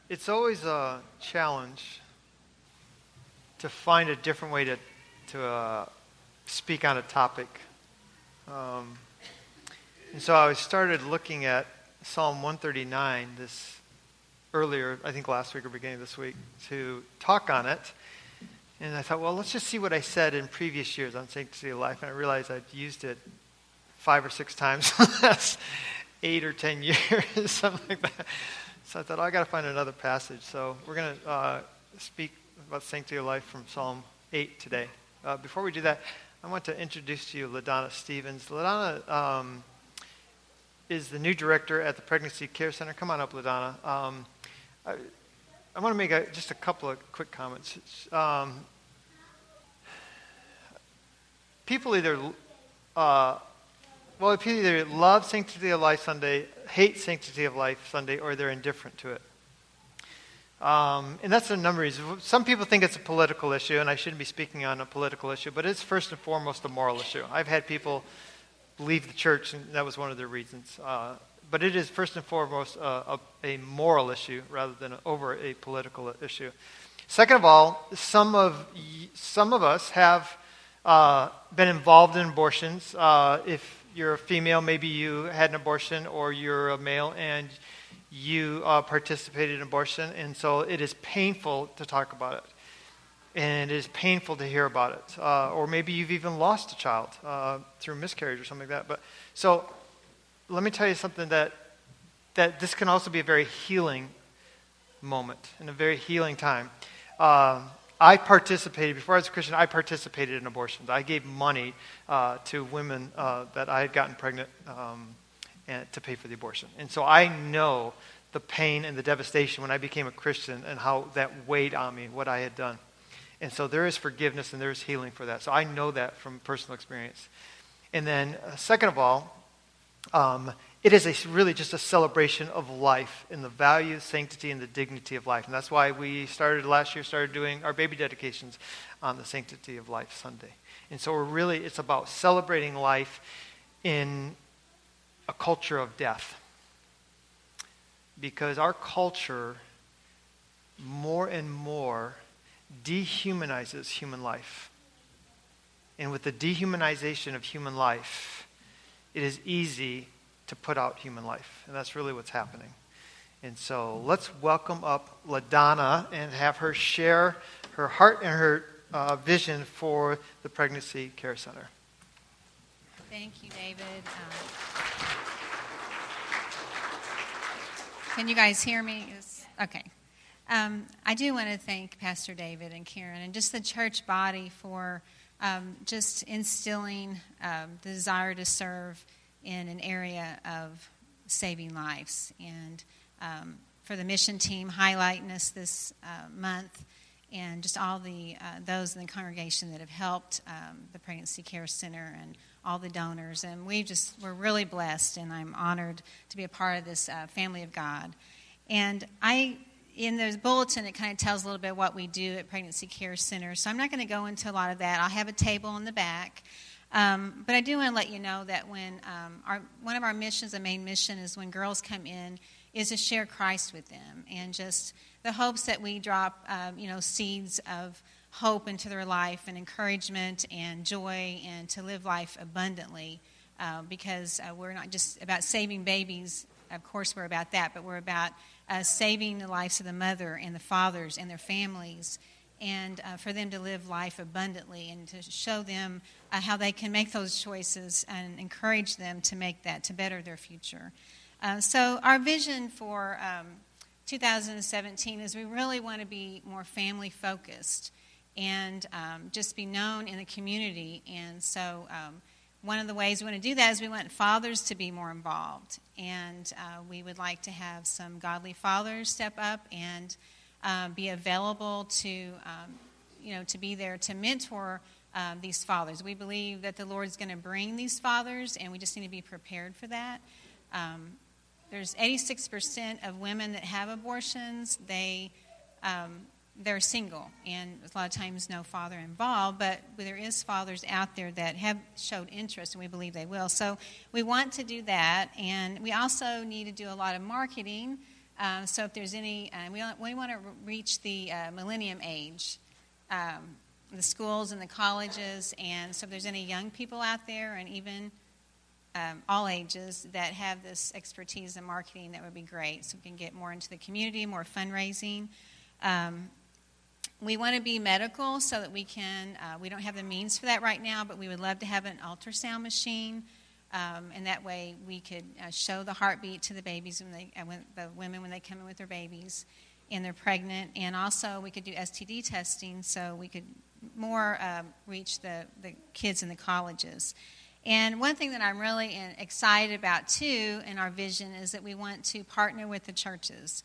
It's always a challenge to find a different way to speak on a topic. And so I started looking at Psalm 139 earlier, I think last week or beginning of this week, to talk on it. And I thought, well, let's just see what I said in previous years on Sanctity of Life. And I realized I'd used it 5 or 6 times in the last 8 or 10 years, something like that. So I thought, I got to find another passage. So we're going to speak about Sanctity of Life from Psalm 8 today. Before we do that, I want to introduce to you LaDonna Stevens. LaDonna is the new director at the Pregnancy Care Center. Come on up, LaDonna. I want to make just a couple of quick comments. People either love Sanctity of Life Sunday, hate Sanctity of Life Sunday, or they're indifferent to it. And that's a number of reasons. Some people think it's a political issue, and I shouldn't be speaking on a political issue, but it's first and foremost a moral issue. I've had people leave the church, and that was one of their reasons. But it is first and foremost a moral issue rather than over a political issue. Second of all, some of us have been involved in abortions. If you're a female, maybe you had an abortion, or you're a male and you participated in abortion, and so it is painful to talk about it. And it is painful to hear about it. Or maybe you've even lost a child through miscarriage or something like that. But so let me tell you something that this can also be a very healing moment and a very healing time. I participated, before I was a Christian, I participated in abortions. I gave money to women that I had gotten pregnant and to pay for the abortion. And so I know the pain and the devastation when I became a Christian and how that weighed on me, what I had done. And so there is forgiveness and there is healing for that. So I know that from personal experience. And then second of all, it is really just a celebration of life and the value, sanctity, and the dignity of life. And that's why we last year doing our baby dedications on the Sanctity of Life Sunday. And so it's about celebrating life in a culture of death. Because our culture more and more dehumanizes human life. And with the dehumanization of human life, it is easy to put out human life. And that's really what's happening. And so let's welcome up LaDonna and have her share her heart and her vision for the Pregnancy Care Center. Thank you, David. Can you guys hear me? Okay. I do want to thank Pastor David and Karen and just the church body for just instilling the desire to serve in an area of saving lives. And for the mission team highlighting us this month, and just all the those in the congregation that have helped the Pregnancy Care Center and all the donors. And we're really blessed, and I'm honored to be a part of this family of God. And in the bulletin, it kind of tells a little bit what we do at Pregnancy Care Center. So I'm not going to go into a lot of that. I'll have a table in the back. But I do want to let you know that when one of our missions, the main mission, is when girls come in, is to share Christ with them. And just the hopes that we drop, seeds of hope into their life and encouragement and joy and to live life abundantly. Because we're not just about saving babies. Of course, we're about that. But we're about saving the lives of the mother and the fathers and their families, and for them to live life abundantly and to show them how they can make those choices and encourage them to make that, to better their future. So our vision for 2017 is we really want to be more family-focused and just be known in the community. And so one of the ways we want to do that is we want fathers to be more involved. And we would like to have some godly fathers step up and be available to be there to mentor these fathers. We believe that the Lord is going to bring these fathers, and we just need to be prepared for that. There's 86% of women that have abortions. They're single, and a lot of times no father involved, but there is fathers out there that have showed interest, and we believe they will. So we want to do that, and we also need to do a lot of marketing So if there's any, we want to reach the millennium age, the schools and the colleges, and so if there's any young people out there, and even all ages that have this expertise in marketing, that would be great. So we can get more into the community, more fundraising. We want to be medical so that we can, we don't have the means for that right now, but we would love to have an ultrasound machine. And that way we could show the heartbeat to the babies, the women when they come in with their babies and they're pregnant. And also we could do STD testing so we could more reach the kids in the colleges. And one thing that I'm really excited about, too, in our vision is that we want to partner with the churches,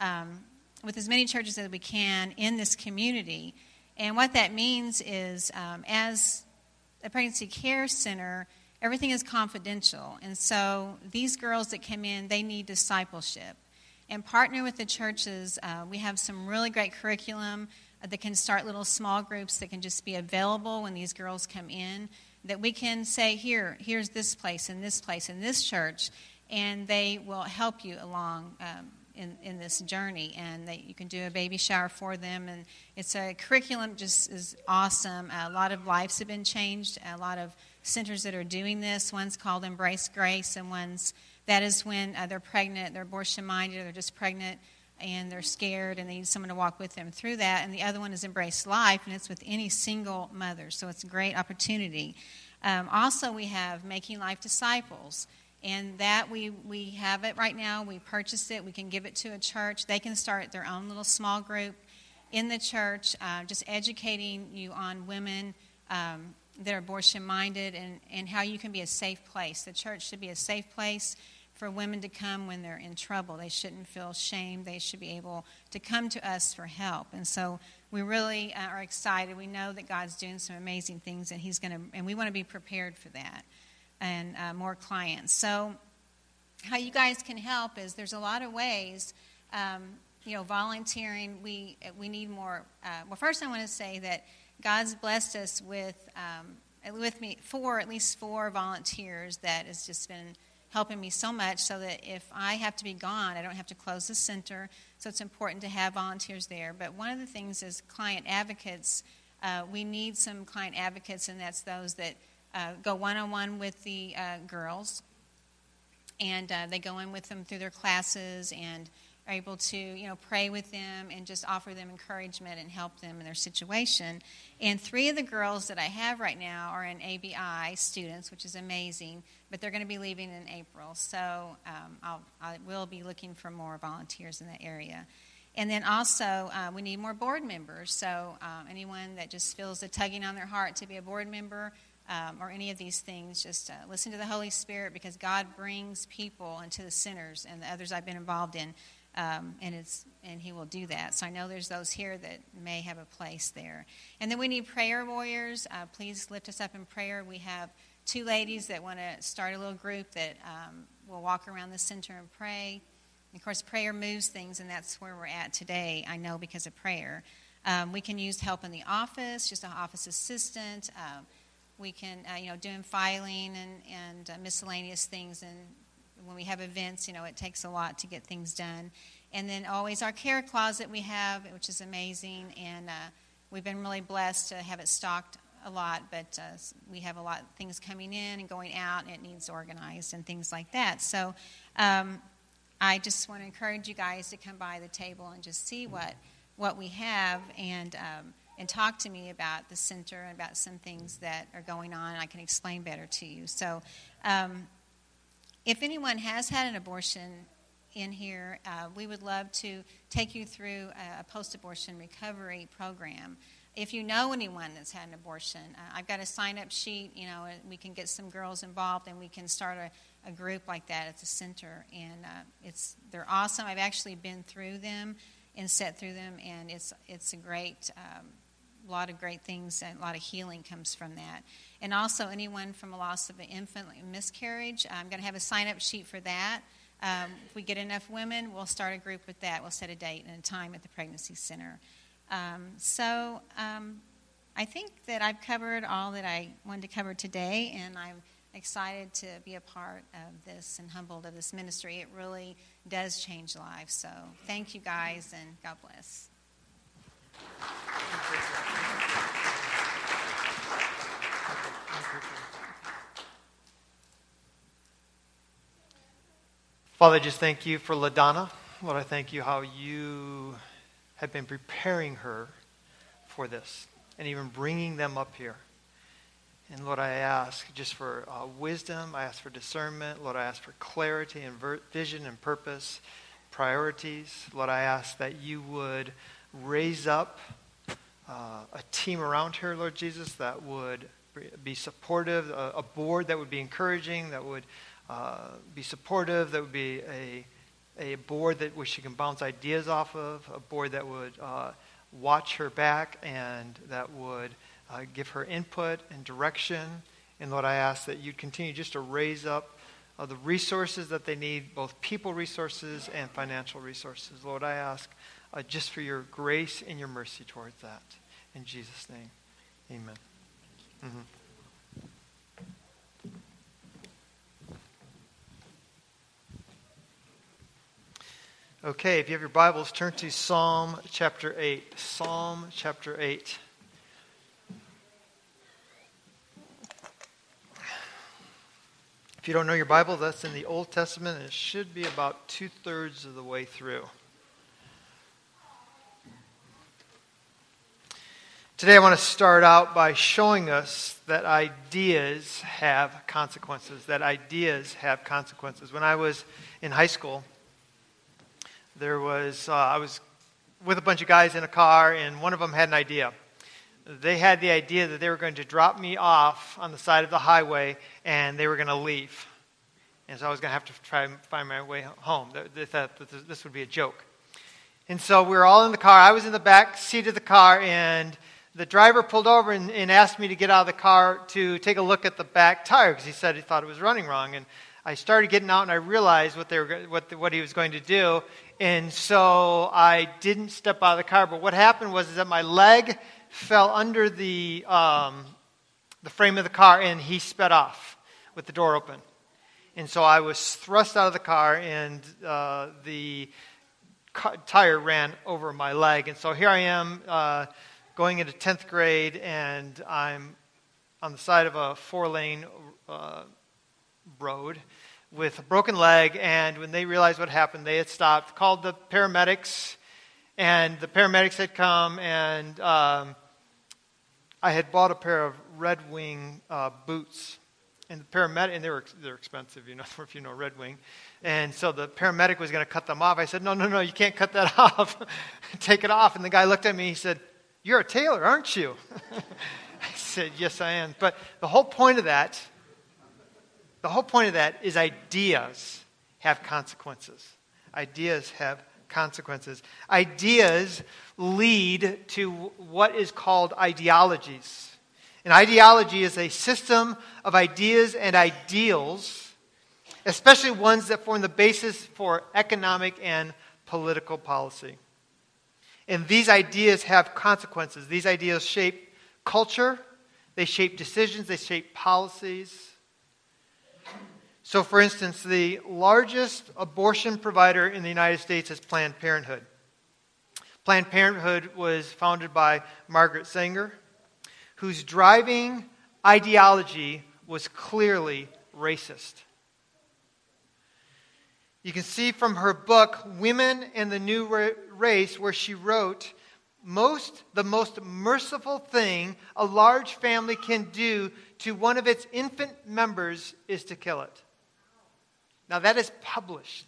with as many churches as we can in this community. And what that means is, as a pregnancy care center, everything is confidential. And so these girls that come in, they need discipleship. And partner with the churches, we have some really great curriculum that can start little small groups that can just be available when these girls come in, that we can say, here's this place, and this church, and they will help you along in this journey, and you can do a baby shower for them, and it's a curriculum just is awesome. A lot of lives have been changed, a lot of centers that are doing this. One's called Embrace Grace, and that is when they're pregnant, they're abortion-minded, or they're just pregnant, and they're scared, and they need someone to walk with them through that. And the other one is Embrace Life, and it's with any single mother, so it's a great opportunity. Also, we have Making Life Disciples, and that we have it right now. We purchased it. We can give it to a church. They can start their own little small group in the church, just educating you on women that are abortion-minded and how you can be a safe place. The church should be a safe place for women to come when they're in trouble. They shouldn't feel shame. They should be able to come to us for help. And so we really are excited. We know that God's doing some amazing things, and we want to be prepared for that and more clients. So how you guys can help is there's a lot of ways. Volunteering. We need more. Well, first I want to say that God's blessed us with at least four volunteers that has just been helping me so much, so that if I have to be gone, I don't have to close the center. So it's important to have volunteers there. But one of the things is client advocates. We need some client advocates, and that's those that go one-on-one with the girls, and they go in with them through their classes and are able to, pray with them and just offer them encouragement and help them in their situation. And 3 of the girls that I have right now are in ABI students, which is amazing, but they're going to be leaving in April. So I will be looking for more volunteers in that area. And then also, we need more board members. So anyone that just feels the tugging on their heart to be a board member, or any of these things, just listen to the Holy Spirit, because God brings people into the centers and the others I've been involved in. And He will do that. So I know there's those here that may have a place there. And then we need prayer warriors. Please lift us up in prayer. We have 2 ladies that want to start a little group that will walk around the center and pray. And of course, prayer moves things, and that's where we're at today, I know, because of prayer. We can use help in the office, just an office assistant. We can, doing filing and miscellaneous things, and when we have events, it takes a lot to get things done. And then always our care closet we have, which is amazing, and we've been really blessed to have it stocked a lot, but we have a lot of things coming in and going out, and it needs organized and things like that. So I just want to encourage you guys to come by the table and just see what we have, and talk to me about the center and about some things that are going on, and I can explain better to you. So if anyone has had an abortion in here, we would love to take you through a post-abortion recovery program. If you know anyone that's had an abortion, I've got a sign-up sheet. We can get some girls involved, and we can start a group like that at the center. And they're awesome. I've actually been through them and sat through them, and it's a great a lot of great things, and a lot of healing comes from that. And also anyone from a loss of an infant, like a miscarriage, I'm going to have a sign-up sheet for that. If we get enough women, we'll start a group with that. We'll set a date and a time at the pregnancy center. I think that I've covered all that I wanted to cover today, and I'm excited to be a part of this and humbled of this ministry. It really does change lives. So thank you guys, and God bless. Father, I just thank you for LaDonna. Lord, I thank you how you have been preparing her for this and even bringing them up here. And Lord, I ask just for wisdom. I ask for discernment. Lord, I ask for clarity and vision and purpose, priorities. Lord, I ask that you would raise up a team around her, Lord Jesus, that would be supportive, a board that would be encouraging, that would be supportive, that would be a board that where she can bounce ideas off of, a board that would watch her back and that would give her input and direction. And Lord, I ask that you'd continue just to raise up the resources that they need, both people resources and financial resources. Lord, I ask just for your grace and your mercy towards that. In Jesus' name, amen. Mm-hmm. Okay, if you have your Bibles, turn to Psalm chapter 8. Psalm chapter 8. If you don't know your Bible, that's in the Old Testament, and it should be about 2/3 of the way through. Today I want to start out by showing us that ideas have consequences. That ideas have consequences. When I was in high school, I was with a bunch of guys in a car, and one of them had an idea. They had the idea that they were going to drop me off on the side of the highway, and they were going to leave. And so I was going to have to try and find my way home. They thought that this would be a joke. And so we were all in the car. I was in the back seat of the car, and the driver pulled over and asked me to get out of the car to take a look at the back tire, because he said he thought it was running wrong. And I started getting out, and I realized what he was going to do. And so I didn't step out of the car. But what happened was that my leg fell under the frame of the car, and he sped off with the door open. And so I was thrust out of the car, and the tire ran over my leg. And so here I am going into 10th grade, and I'm on the side of a 4-lane road with a broken leg. And when they realized what happened, they had stopped, called the paramedics, and the paramedics had come, and I had bought a pair of Red Wing boots. And the paramedic, and they're expensive, if you know Red Wing. And so the paramedic was going to cut them off. I said, no, you can't cut that off. Take it off. And the guy looked at me, he said, "You're a tailor, aren't you?" I said, "Yes, I am." But the whole point of that is ideas have consequences. Ideas have consequences. Ideas lead to what is called ideologies. An ideology is a system of ideas and ideals, especially ones that form the basis for economic and political policy. And these ideas have consequences. These ideas shape culture, they shape decisions, they shape policies. So, for instance, the largest abortion provider in the United States is Planned Parenthood. Planned Parenthood was founded by Margaret Sanger, whose driving ideology was clearly racist. You can see from her book, Women and the New Race, where she wrote, the most merciful thing a large family can do to one of its infant members is to kill it. Now that is published.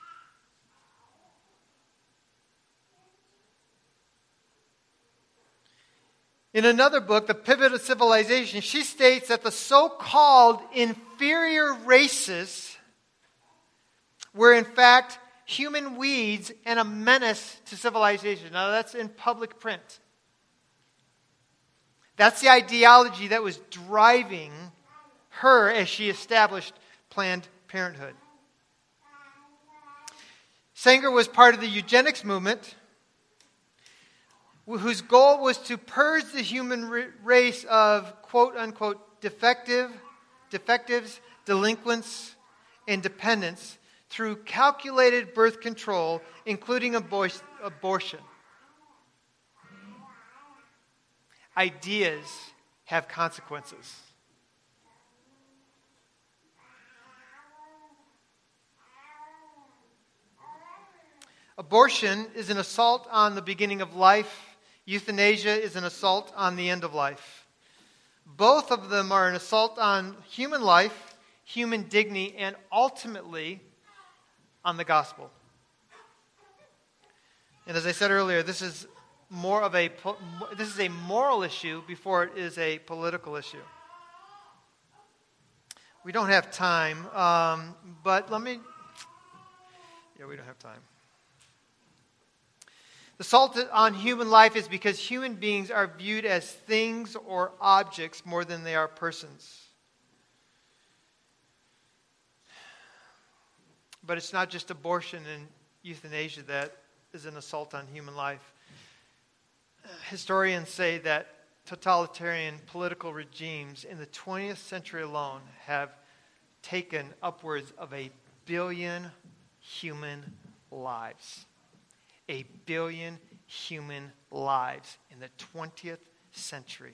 In another book, The Pivot of Civilization, she states that the so-called inferior races were in fact human weeds and a menace to civilization. Now that's in public print. That's the ideology that was driving her as she established Planned Parenthood. Sanger was part of the eugenics movement, whose goal was to purge the human race of quote-unquote defective, defectives, delinquents, and dependents through calculated birth control, including abortion. Ideas have consequences. Abortion is an assault on the beginning of life. Euthanasia is an assault on the end of life. Both of them are an assault on human life, human dignity, and ultimately on the gospel. And as I said earlier, this is a moral issue before it is a political issue. We don't have time, but we don't have time. The assault on human life is because human beings are viewed as things or objects more than they are persons. But it's not just abortion and euthanasia that is an assault on human life. Historians say that totalitarian political regimes in the 20th century alone have taken upwards of 1 billion human lives. 1 billion human lives in the 20th century.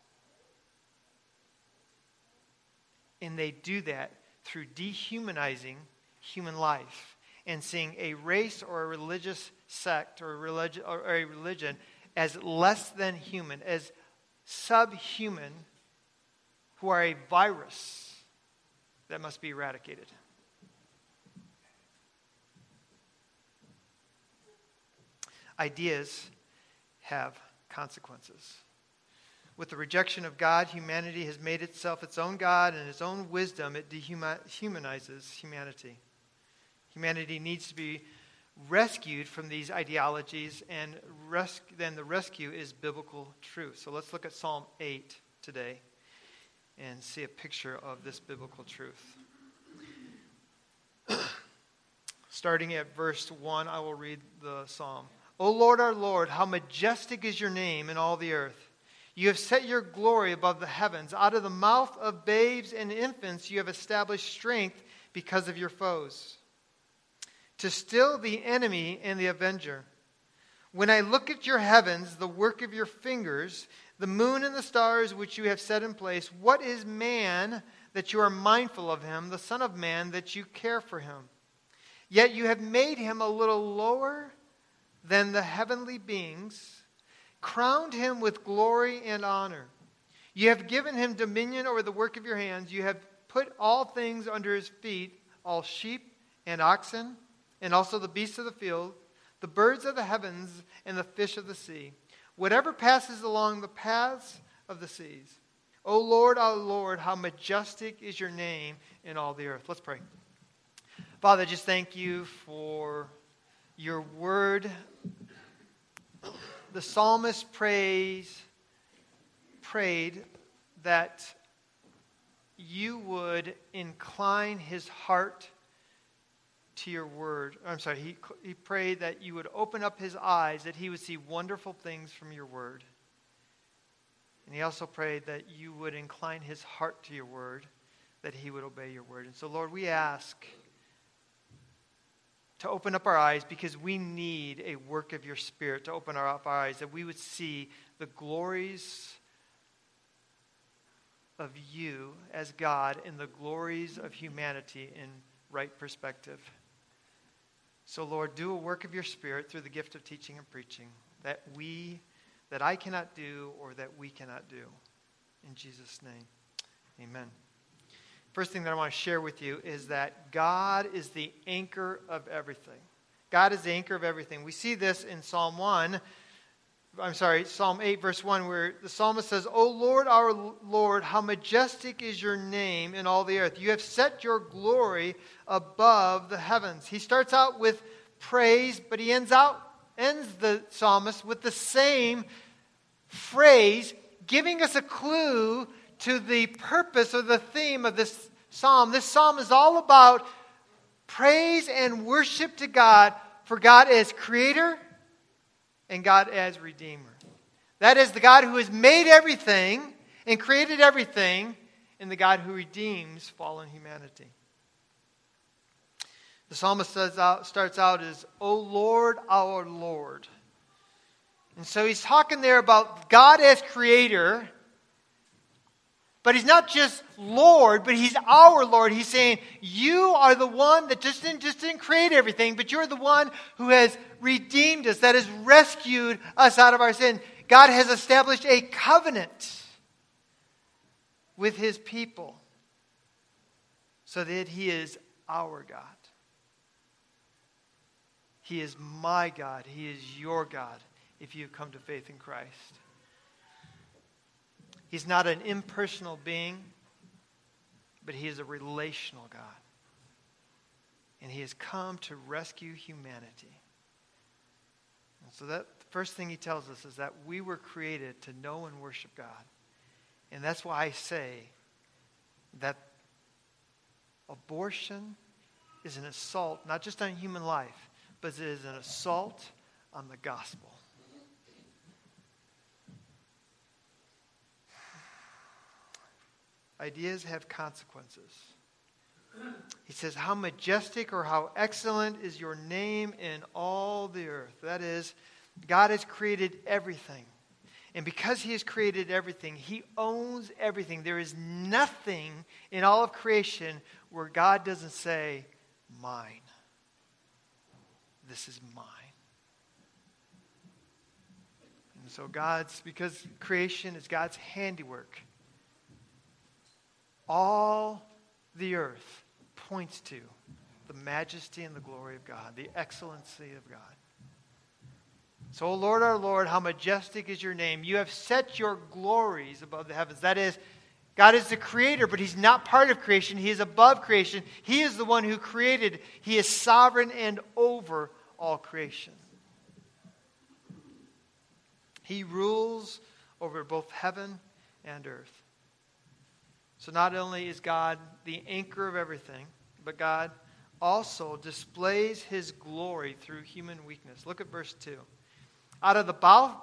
And they do that through dehumanizing human life and seeing a race or a religious sect or a religion as less than human, as subhuman, who are a virus that must be eradicated. Ideas have consequences. With the rejection of God, humanity has made itself its own God, and its own wisdom, it dehumanizes humanity. Humanity needs to be rescued from these ideologies, and then the rescue is biblical truth. So let's look at Psalm 8 today and see a picture of this biblical truth. Starting at verse 1, I will read the psalm. O Lord, our Lord, how majestic is your name in all the earth. You have set your glory above the heavens. Out of the mouth of babes and infants you have established strength because of your foes, to still the enemy and the avenger. When I look at your heavens, the work of your fingers, the moon and the stars which you have set in place, what is man that you are mindful of him, the Son of Man that you care for him? Yet you have made him a little lower than the heavenly beings, crowned him with glory and honor. You have given him dominion over the work of your hands. You have put all things under his feet, all sheep and oxen, and also the beasts of the field, the birds of the heavens, and the fish of the sea, whatever passes along the paths of the seas. O Lord, our Lord, how majestic is your name in all the earth. Let's pray. Father, just thank you for your word. The psalmist prayed that you would incline his heart to your word. He prayed that you would open up his eyes, that he would see wonderful things from your word. And he also prayed that you would incline his heart to your word, that he would obey your word. And so, Lord, we ask to open up our eyes, because we need a work of your Spirit to open our eyes, that we would see the glories of you as God and the glories of humanity in right perspective. So, Lord, do a work of your Spirit through the gift of teaching and preaching that I cannot do or that we cannot do. In Jesus' name, amen. First thing that I want to share with you is that God is the anchor of everything. God is the anchor of everything. We see this in Psalm 8, verse 1, where the psalmist says, O Lord, our Lord, how majestic is your name in all the earth. You have set your glory above the heavens. He starts out with praise, but he ends the psalmist with the same phrase, giving us a clue to the purpose or the theme of this psalm. This psalm is all about praise and worship to God, for God as creator and God as redeemer. That is the God who has made everything and created everything, in the God who redeems fallen humanity. The psalmist starts out as, O Lord, our Lord. And so he's talking there about God as creator, but he's not just Lord, but he's our Lord. He's saying, you are the one that just didn't create everything, but you're the one who has redeemed us, that has rescued us out of our sin. God has established a covenant with his people so that he is our God. He is my God. He is your God if you have come to faith in Christ. He's not an impersonal being, but he is a relational God. And he has come to rescue humanity. And so that the first thing he tells us is that we were created to know and worship God. And that's why I say that abortion is an assault, not just on human life, but it is an assault on the gospel. Ideas have consequences. He says, how majestic or how excellent is your name in all the earth. That is, God has created everything. And because he has created everything, he owns everything. There is nothing in all of creation where God doesn't say, mine. This is mine. And so because creation is God's handiwork, all the earth points to the majesty and the glory of God, the excellency of God. So, O Lord, our Lord, how majestic is your name. You have set your glories above the heavens. That is, God is the creator, but he's not part of creation. He is above creation. He is the one who created. He is sovereign and over all creation. He rules over both heaven and earth. So not only is God the anchor of everything, but God also displays his glory through human weakness. Look at verse 2. Out of the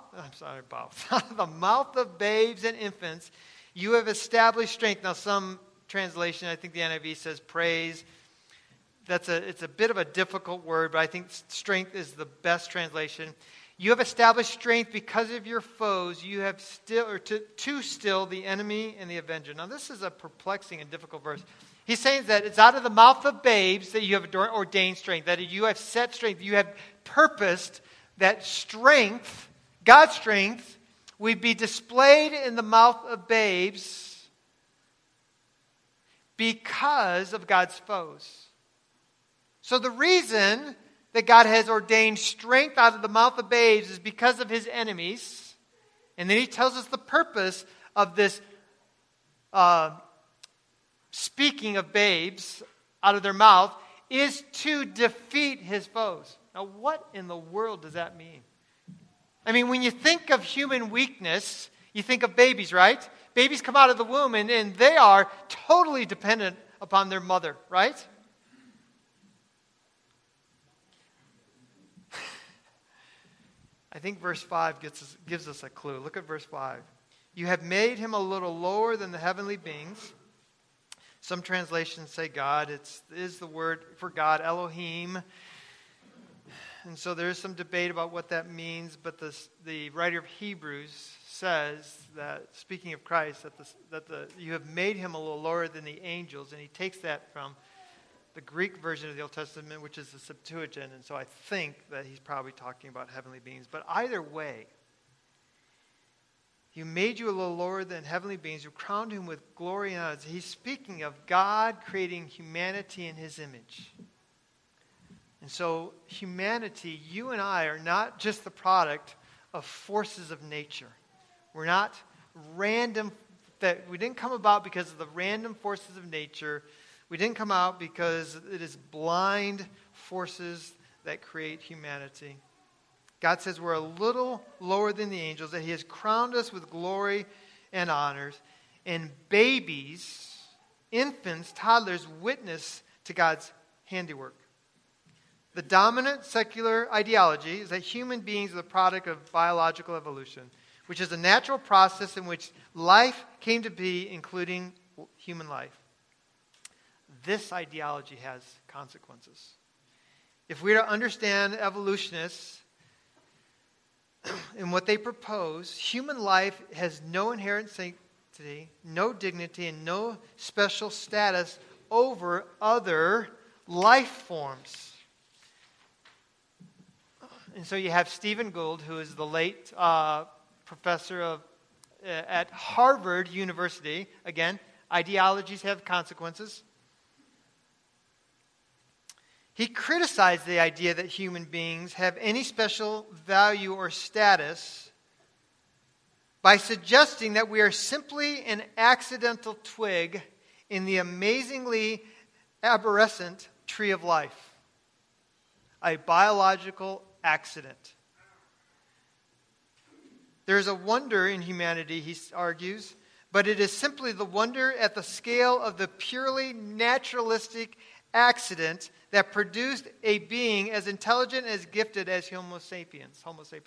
mouth of babes and infants, you have established strength. Now some translation, I think the NIV says praise. It's a bit of a difficult word, but I think strength is the best translation. You have established strength because of your foes. You have to still the enemy and the avenger. Now this is a perplexing and difficult verse. He's saying that it's out of the mouth of babes that you have ordained strength, that you have set strength. You have purposed that strength, God's strength, would be displayed in the mouth of babes because of God's foes. So the reason that God has ordained strength out of the mouth of babes is because of his enemies. And then he tells us the purpose of this speaking of babes out of their mouth is to defeat his foes. Now, what in the world does that mean? I mean, when you think of human weakness, you think of babies, right? Babies come out of the womb and they are totally dependent upon their mother, right? I think verse 5 gives us a clue. Look at verse 5. You have made him a little lower than the heavenly beings. Some translations say God. It is the word for God, Elohim. And so there is some debate about what that means, but the writer of Hebrews says that, speaking of Christ, you have made him a little lower than the angels, and he takes that from the Greek version of the Old Testament, which is the Septuagint, and so I think that he's probably talking about heavenly beings. But either way, he made you a little lower than heavenly beings, you crowned him with glory and honor. He's speaking of God creating humanity in his image. And so humanity, you and I, are not just the product of forces of nature. We're not random, that we didn't come about because of the random forces of nature. We didn't come out because it is blind forces that create humanity. God says we're a little lower than the angels, that he has crowned us with glory and honors. And babies, infants, toddlers witness to God's handiwork. The dominant secular ideology is that human beings are the product of biological evolution, which is a natural process in which life came to be, including human life, this ideology has consequences. If we are to understand evolutionists and what they propose, human life has no inherent sanctity, no dignity, and no special status over other life forms. And so you have Stephen Gould, who is the late professor at Harvard University. Again, ideologies have consequences. He criticized the idea that human beings have any special value or status by suggesting that we are simply an accidental twig in the amazingly arborescent tree of life, a biological accident. There is a wonder in humanity, he argues, but it is simply the wonder at the scale of the purely naturalistic accident that produced a being as intelligent, as gifted as Homo sapiens.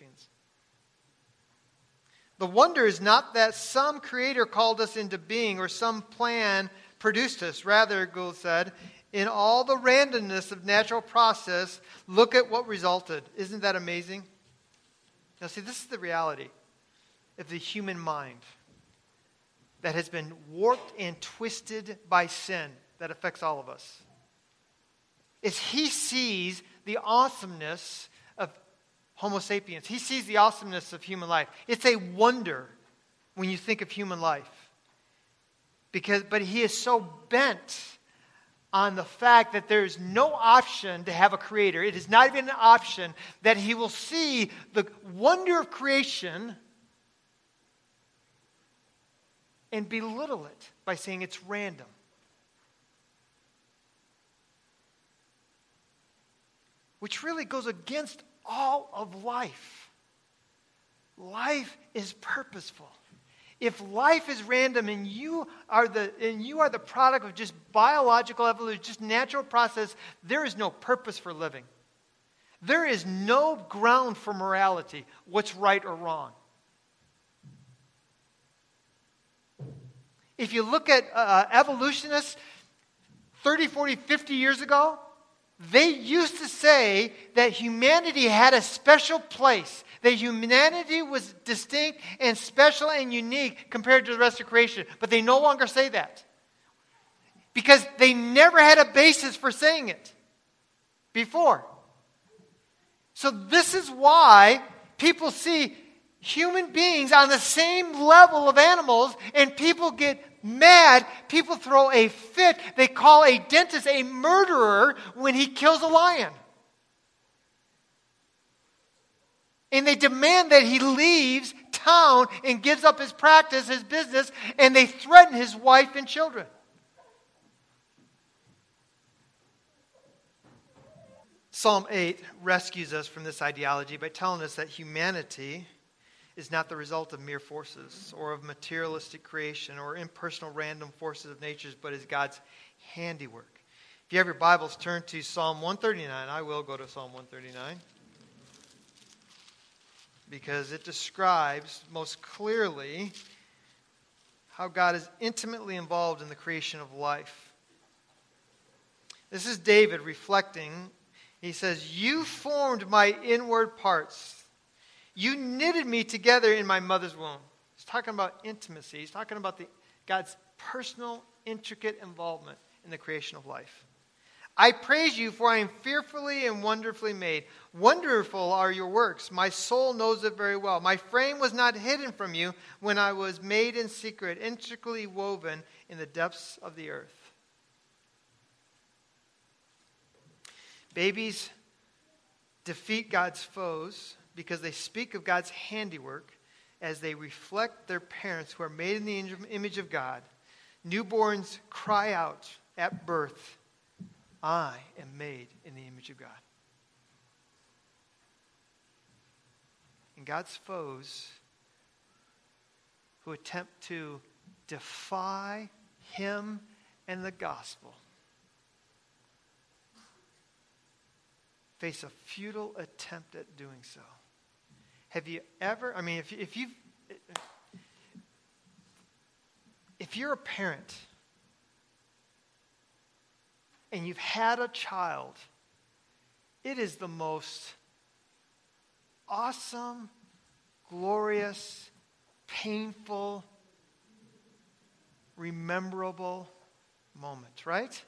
The wonder is not that some creator called us into being or some plan produced us. Rather, Gould said, in all the randomness of natural process, look at what resulted. Isn't that amazing? Now see, this is the reality of the human mind that has been warped and twisted by sin that affects all of us. Is he sees the awesomeness of Homo sapiens. He sees the awesomeness of human life. It's a wonder when you think of human life. But he is so bent on the fact that there is no option to have a creator. It is not even an option that he will see the wonder of creation and belittle it by saying it's random. Which really goes against all of life. Life is purposeful. If life is random and you are the product of just biological evolution, just natural process, there is no purpose for living. There is no ground for morality, what's right or wrong. If you look at evolutionists 30, 40, 50 years ago, they used to say that humanity had a special place, that humanity was distinct and special and unique compared to the rest of creation. But they no longer say that because they never had a basis for saying it before. So this is why people see human beings on the same level of animals, and people get mad. People throw a fit. They call a dentist a murderer when he kills a lion. And they demand that he leaves town and gives up his practice, his business, and they threaten his wife and children. Psalm 8 rescues us from this ideology by telling us that humanity is not the result of mere forces or of materialistic creation or impersonal random forces of nature, but is God's handiwork. If you have your Bibles, turn to Psalm 139. I will go to Psalm 139 because it describes most clearly how God is intimately involved in the creation of life. This is David reflecting. He says, "You formed my inward parts. You knitted me together in my mother's womb." He's talking about intimacy. He's talking about God's personal, intricate involvement in the creation of life. "I praise you, for I am fearfully and wonderfully made. Wonderful are your works. My soul knows it very well. My frame was not hidden from you when I was made in secret, intricately woven in the depths of the earth." Babies defeat God's foes because they speak of God's handiwork as they reflect their parents who are made in the image of God. Newborns cry out at birth, "I am made in the image of God." And God's foes who attempt to defy him and the gospel face a futile attempt at doing so. Have you ever, if you're a parent and you've had a child, it is the most awesome, glorious, painful, rememberable moment, right?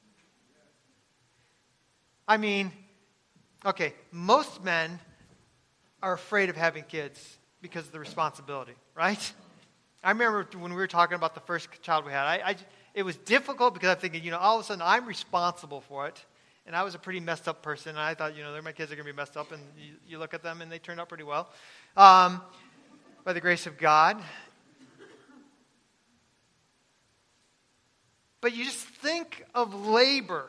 I mean, okay, most men are afraid of having kids because of the responsibility, right? I remember when we were talking about the first child we had, it was difficult because I'm thinking, all of a sudden I'm responsible for it. And I was a pretty messed up person. And I thought, my kids are going to be messed up. And you look at them and they turned out pretty well. By the grace of God. But you just think of labor.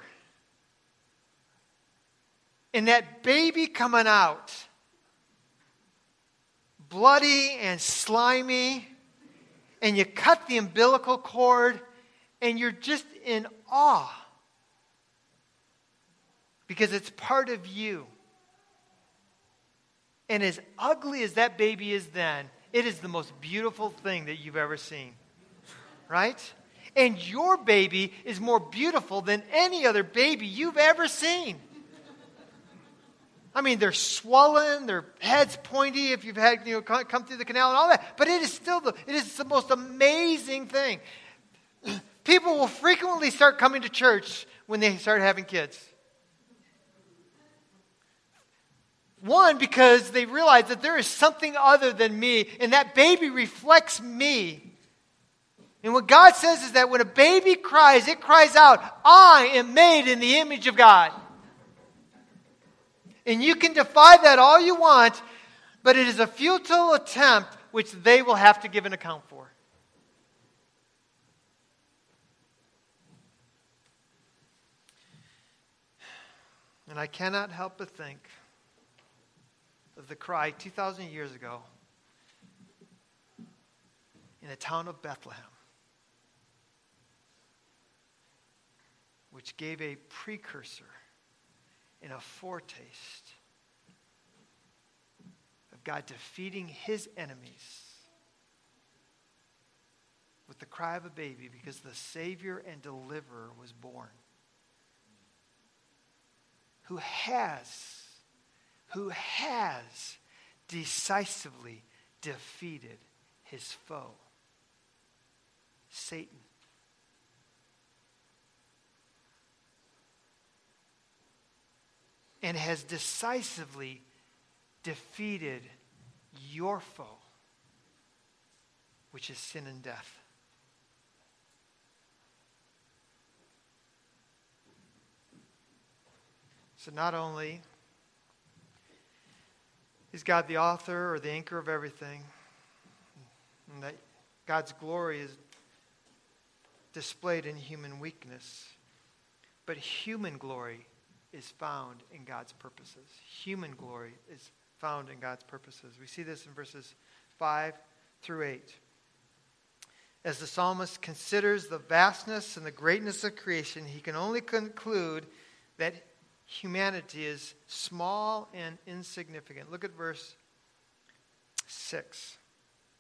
And that baby coming out. Bloody and slimy. And you cut the umbilical cord. And you're just in awe. Because it's part of you. And as ugly as that baby is then, it is the most beautiful thing that you've ever seen. Right? And your baby is more beautiful than any other baby you've ever seen. I mean, they're swollen, their head's pointy if you've had, come through the canal and all that. But it is still it is the most amazing thing. People will frequently start coming to church when they start having kids. One, because they realize that there is something other than me, and that baby reflects me. And what God says is that when a baby cries, it cries out, I am made in the image of God. And you can defy that all you want, but it is a futile attempt which they will have to give an account for. And I cannot help but think of the cry 2,000 years ago in the town of Bethlehem, which gave a precursor and a foretaste of God defeating his enemies with the cry of a baby because the Savior and Deliverer was born, who has decisively defeated his foe, Satan. And has decisively defeated your foe, which is sin and death. So not only is God the author or the anchor of everything, and that God's glory is displayed in human weakness, but human glory is found in God's purposes. Human glory is found in God's purposes. We see this in verses 5 through 8. As the psalmist considers the vastness and the greatness of creation, he can only conclude that humanity is small and insignificant. Look at verse 6.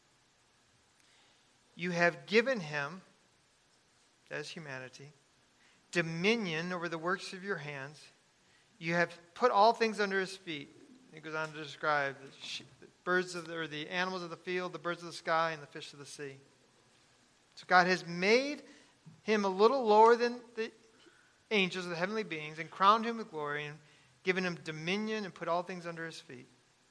You have given him, as humanity, dominion over the works of your hands. You have put all things under his feet. He goes on to describe the animals of the field, the birds of the sky, and the fish of the sea. So God has made him a little lower than the angels, the heavenly beings, and crowned him with glory and given him dominion and put all things under his feet.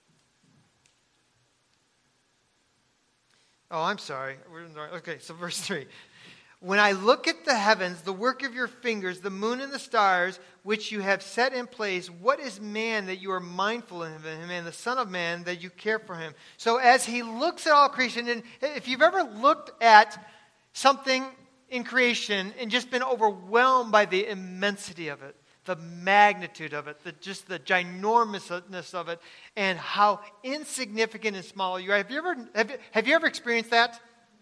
Oh, I'm sorry. Okay, so verse 3. When I look at the heavens, the work of your fingers, the moon and the stars, which you have set in place, what is man that you are mindful of him, and the Son of Man that you care for him? So as he looks at all creation, and if you've ever looked at something in creation and just been overwhelmed by the immensity of it, the magnitude of it, just the ginormousness of it, and how insignificant and small you are. Have you ever experienced that?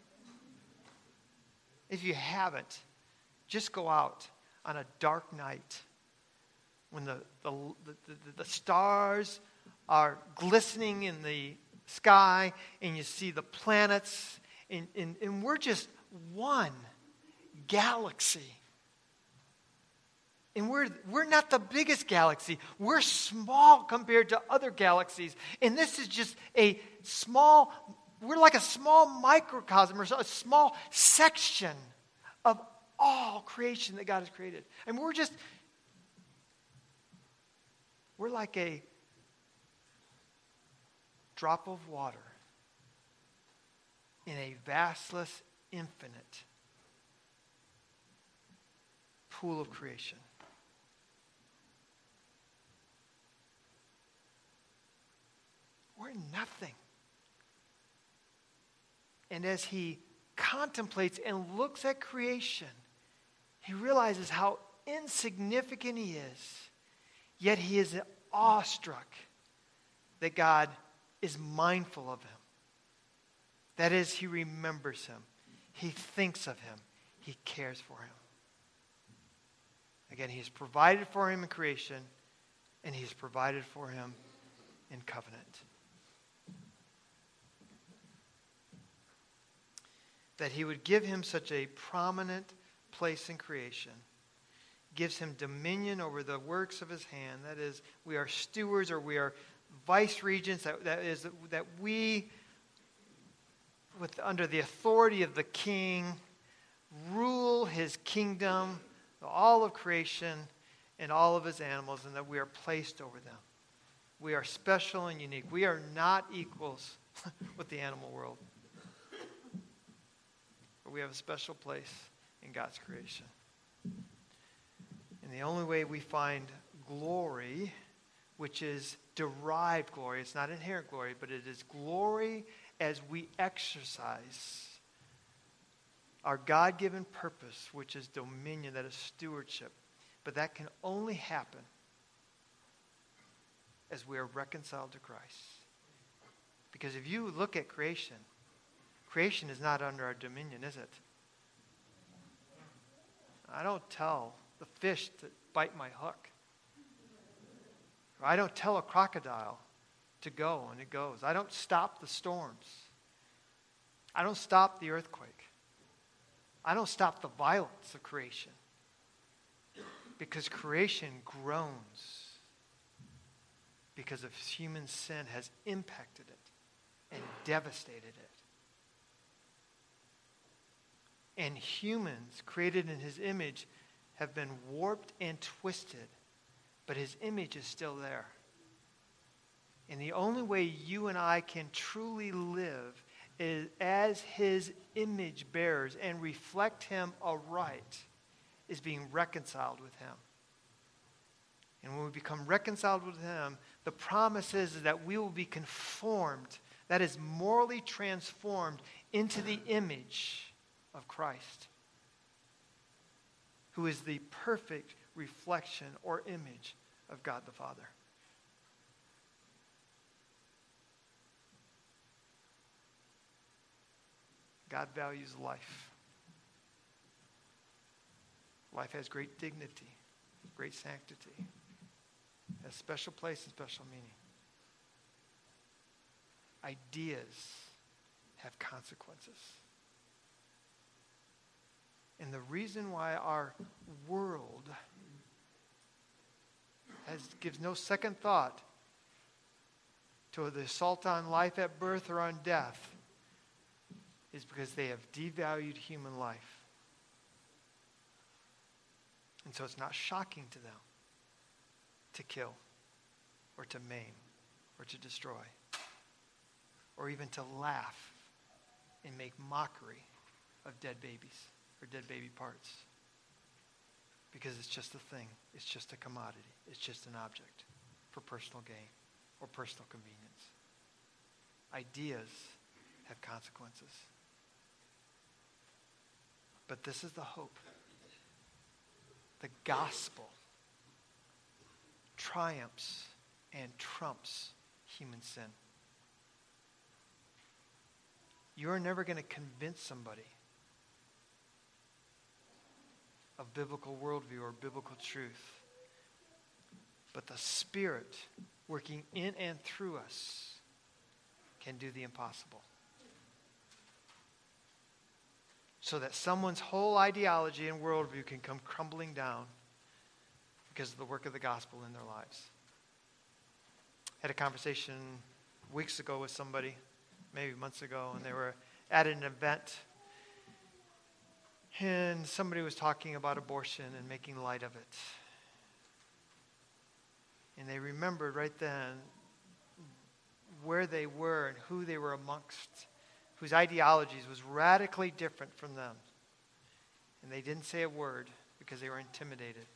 If you haven't, just go out on a dark night when the stars are glistening in the sky and you see the planets, and we're just one galaxy. And we're not the biggest galaxy. We're small compared to other galaxies. And this is just we're like a small microcosm or a small section of all creation that God has created. And we're like a drop of water in a vastless, infinite pool of creation. We're nothing. And as he contemplates and looks at creation, he realizes how insignificant he is. Yet he is awestruck that God is mindful of him. That is, he remembers him. He thinks of him. He cares for him. Again, he has provided for him in creation, and he has provided for him in covenant. That he would give him such a prominent place in creation gives him dominion over the works of his hand. That is, we are stewards or we are vice regents. That we, under the authority of the king, rule his kingdom, all of creation and all of his animals, and that we are placed over them. We are special and unique. We are not equals with the animal world. But we have a special place in God's creation. And the only way we find glory, which is derived glory, it's not inherent glory, but it is glory as we exercise our God-given purpose, which is dominion, that is stewardship. But that can only happen as we are reconciled to Christ. Because if you look at creation, creation is not under our dominion, is it? I don't tell the fish to bite my hook. I don't tell a crocodile to go, and it goes. I don't stop the storms. I don't stop the earthquake. I don't stop the violence of creation. Because creation groans because of human sin has impacted it and devastated it. And humans created in his image have been warped and twisted, but his image is still there. And the only way you and I can truly live is as his image bearers and reflect him aright is being reconciled with him. And when we become reconciled with him, the promise is that we will be conformed, that is morally transformed into the image of Christ, who is the perfect reflection or image of God the Father. God values life. Life has great dignity, great sanctity, has special place and special meaning. Ideas have consequences. And the reason why our world gives no second thought to the assault on life at birth or on death is because they have devalued human life. And so it's not shocking to them to kill or to maim or to destroy or even to laugh and make mockery of dead babies or dead baby parts. Because it's just a thing. It's just a commodity. It's just an object for personal gain or personal convenience. Ideas have consequences. But this is the hope. The gospel triumphs and trumps human sin. You're never going to convince somebody of biblical worldview or biblical truth. But the Spirit working in and through us can do the impossible. So that someone's whole ideology and worldview can come crumbling down because of the work of the gospel in their lives. I had a conversation weeks ago with somebody, maybe months ago, and they were at an event, and somebody was talking about abortion and making light of it. And they remembered right then where they were and who they were amongst, whose ideologies was radically different from them. And they didn't say a word because they were intimidated.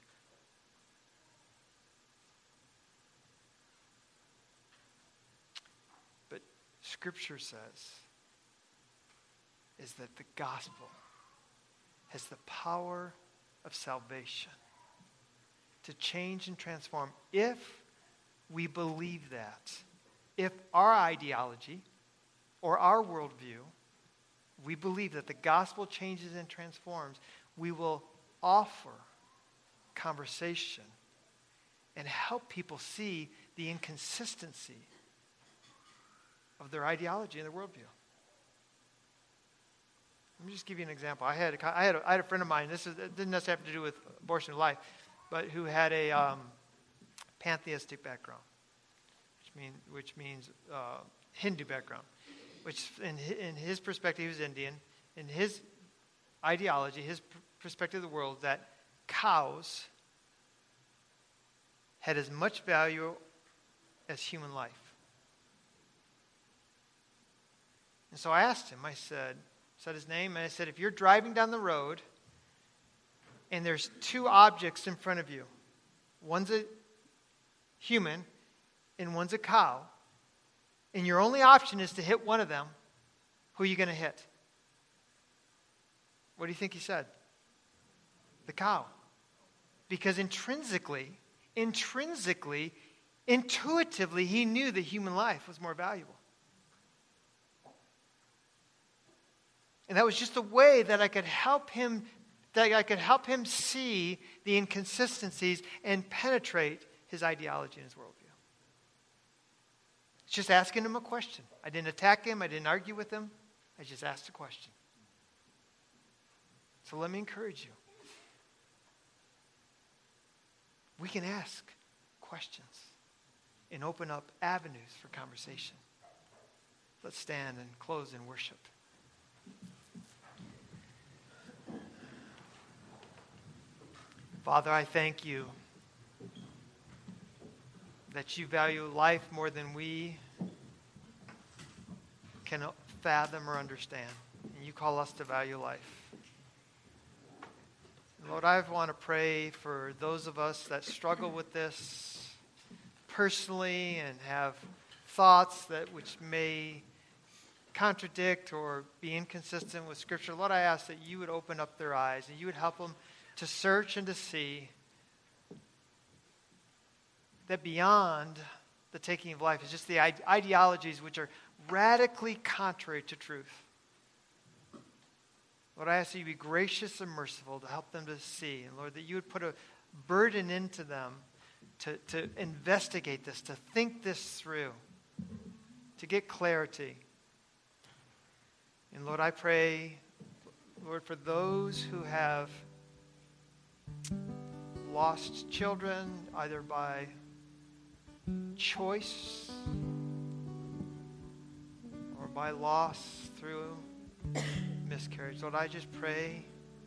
But Scripture says is that the gospel has the power of salvation to change and transform if we believe that. If our ideology or our worldview, we believe that the gospel changes and transforms, we will offer conversation and help people see the inconsistency of their ideology and their worldview. Let me just give you an example. I had a friend of mine, it didn't necessarily have to do with abortion of life, but who had a pantheistic background, which means Hindu background, which in his perspective, he was Indian. In his ideology, his perspective of the world, that cows had as much value as human life. And so I asked him, I said his name, and I said, if you're driving down the road and there's two objects in front of you, one's a human and one's a cow, and your only option is to hit one of them, who are you going to hit? What do you think he said? The cow. Because intrinsically, intuitively, he knew that human life was more valuable. And that was just a way that I could help him see the inconsistencies and penetrate his ideology and his worldview. It's just asking him a question. I didn't attack him. I didn't argue with him. I just asked a question. So let me encourage you. We can ask questions and open up avenues for conversation. Let's stand and close in worship. Father, I thank you that you value life more than we can fathom or understand. And you call us to value life. Lord, I want to pray for those of us that struggle with this personally and have thoughts which may contradict or be inconsistent with Scripture. Lord, I ask that you would open up their eyes and you would help them to search and to see that beyond the taking of life is just the ideologies which are radically contrary to truth. Lord, I ask that you be gracious and merciful to help them to see. And Lord, that you would put a burden into them to investigate this, to think this through, to get clarity. And Lord, I pray, Lord, for those who have lost children, either by choice or by loss through miscarriage. Lord, I just pray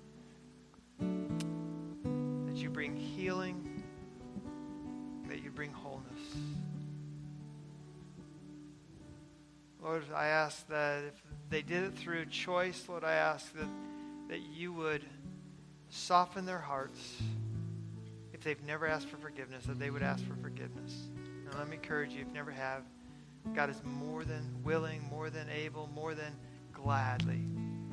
that you bring healing, that you bring wholeness. Lord, I ask that if they did it through choice, Lord, I ask that you would soften their hearts. If they've never asked for forgiveness, that they would ask for forgiveness. And let me encourage you, if you never have, God is more than willing, more than able, more than gladly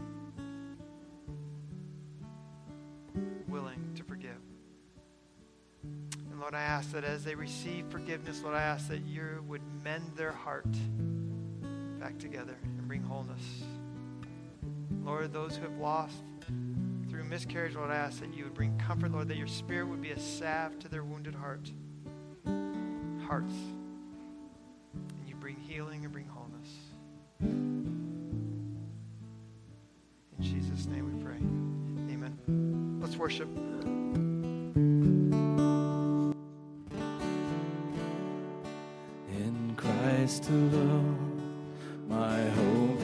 willing to forgive. And Lord, I ask that as they receive forgiveness, Lord, I ask that you would mend their heart back together and bring wholeness. Lord, those who have lost through miscarriage, Lord, I ask that you would bring comfort, Lord, that your Spirit would be a salve to their wounded hearts. And you bring healing and bring wholeness. In Jesus' name we pray. Amen. Let's worship.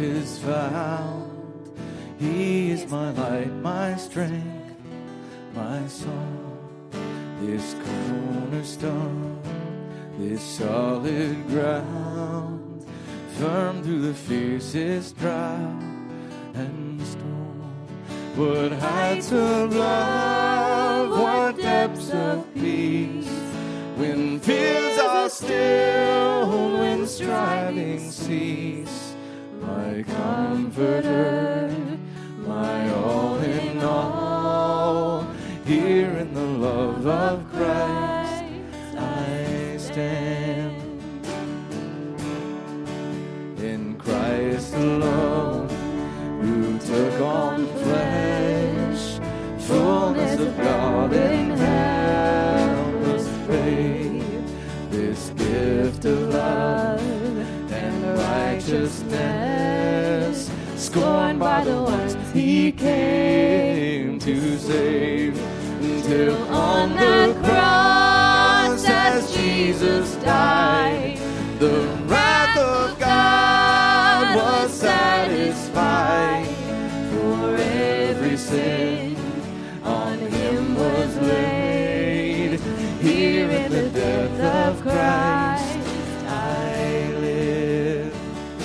is found. He is my light, my strength, my song. This cornerstone, this solid ground, firm through the fiercest drought and storm. What heights of love, what depths of peace, when fears are still, when striving cease. My comforter, my all in all, here in the love of Christ I stand. In Christ alone, who took on flesh, fullness of God in helpless babe, this gift of love and righteousness, scorned by the ones he came to save, until on the cross as Jesus died, the wrath of God was satisfied. For every sin on him was laid. Here in the death of Christ I live.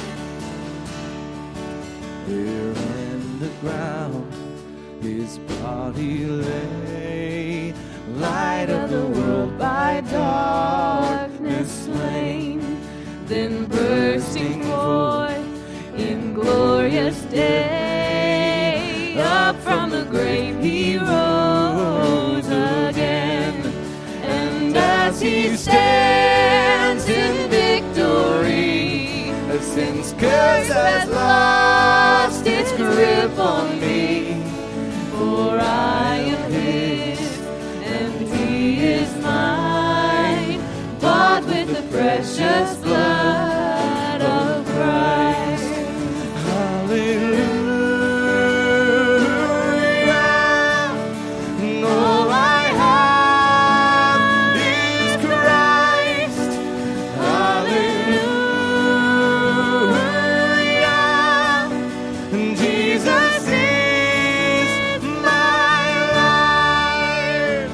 Here in the ground his body lay, light of the world by darkness slain, then bursting forth in glorious day, up from the grave he rose again. And as he stands in victory, since curse has lost its grip on me, for I am his and he is mine, bought with the precious blood of Christ. Hallelujah. All I have is Christ. Hallelujah. Jesus is my life.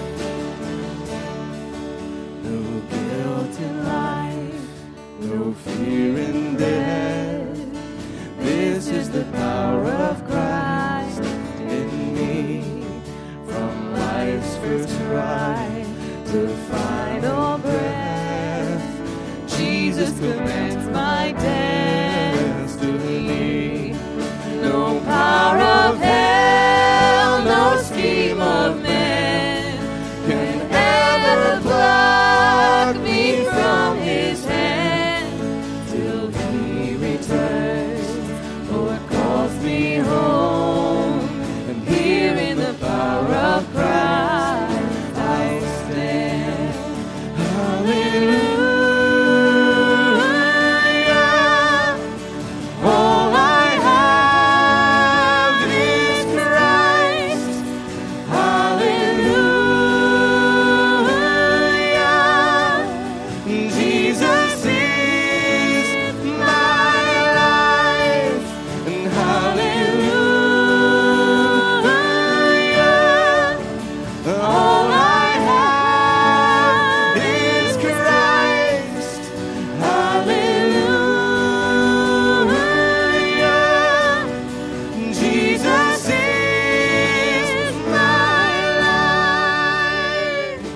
No guilt in life, no fear in death. This is the power of Christ in me. From life's first cry to final breath, Jesus commands my destiny. No power of hell, no scheme of man can ever pluck me from his hand, till he returns or calls me home. And here in the power of Christ I stand. Hallelujah. All I have is Christ. Hallelujah. Jesus is my life. And hallelujah. All I have is Christ. Hallelujah. Jesus is my life.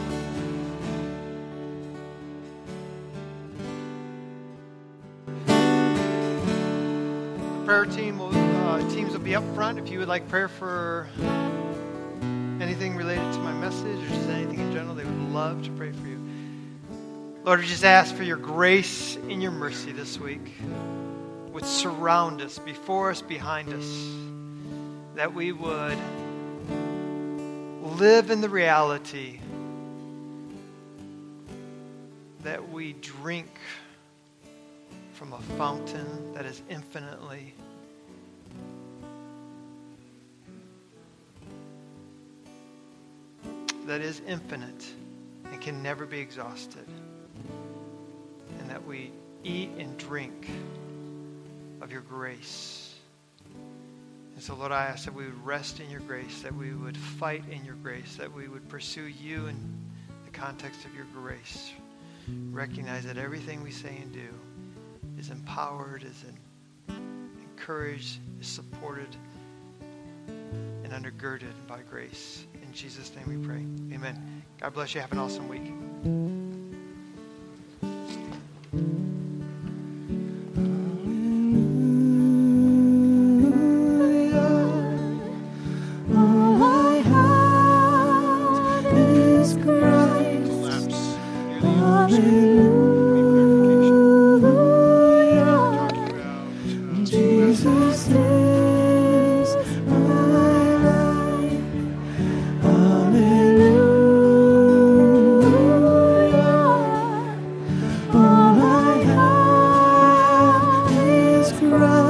Prayer teams will be up front. If you would like prayer for anything related to my message or just anything in general, they would love to pray for you. Lord, we just ask for your grace and your mercy this week, would surround us, before us, behind us, that we would live in the reality that we drink from a fountain that is infinitely infinite and can never be exhausted, and that we eat and drink of your grace. And so, Lord, I ask that we would rest in your grace, that we would fight in your grace, that we would pursue you in the context of your grace. Recognize that everything we say and do is empowered, is encouraged, is supported, and undergirded by grace. In Jesus' name we pray. Amen. God bless you. Have an awesome week. All I have is Christ. Hallelujah. Jesus is my life. Hallelujah. All I have is Christ.